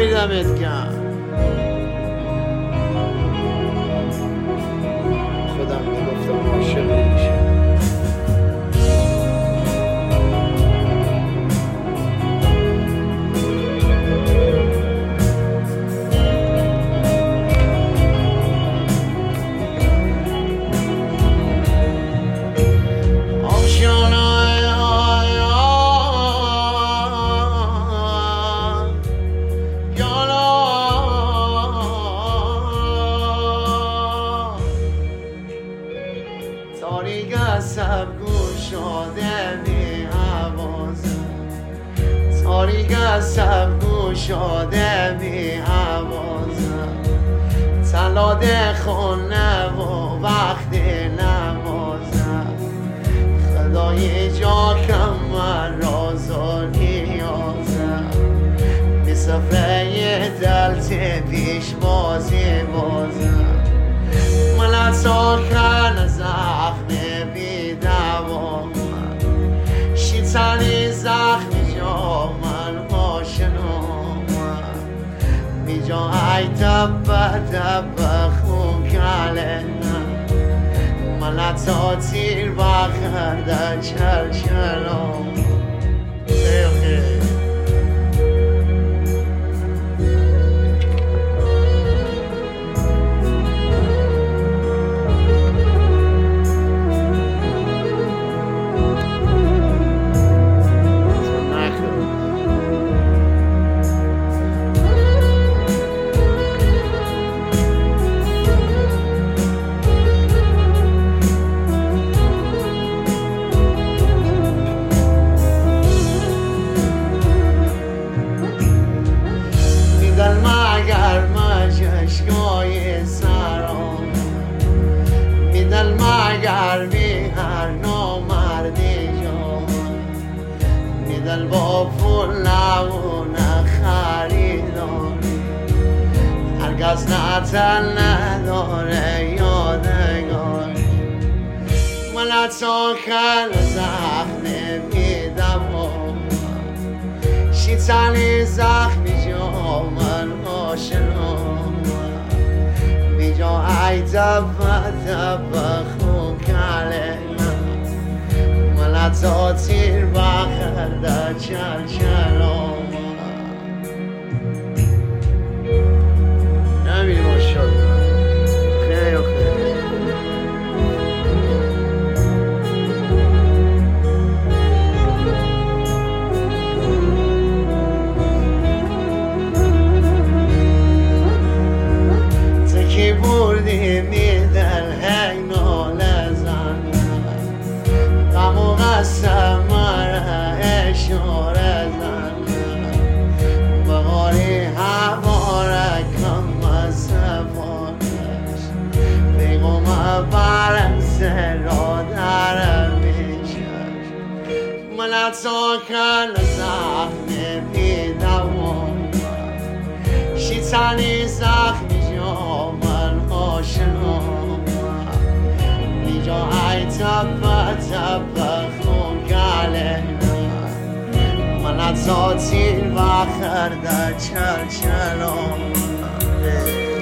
دمت گرم. خودم میگفتم عاشق نمیشه. تاریک عصب گشاده می حوازم، تاریک عصب گشاده می حوازم، تلاده خونه و وقت نمازم، خدای جا کم من رازا نیازم، می صفحه دلت پیش بازی بازم، من ساکن زخم بی دوام، شیطانی زخم جا من باشنام، بی جا ای دب خون کلنم، من تا تیر بخرده چل چلام. مگر مجشگاه سرام میدل، مگر بی هر نامردی جام میدل، با پول نمون خریداری، هرگز نتن نداره یادگاری، من تا کل زخم میدم، شیطانی زخمی جا من آشنام، بی جا ای دب خون کلنم، من تا تیر بخرده چل چلام. نمیری ماشالله خیلی خیلی بردی میدل هی ناله زن، غم و قسم مره اشاره زن، بغاری هواره کم از سفارش، بیگم برس را در میشش، من تا کل زخم بیدوام، شیطانی زخمی جا من آشنام، بی جا ای تب خون کلنم، من تا تیر بخرده چل چلام.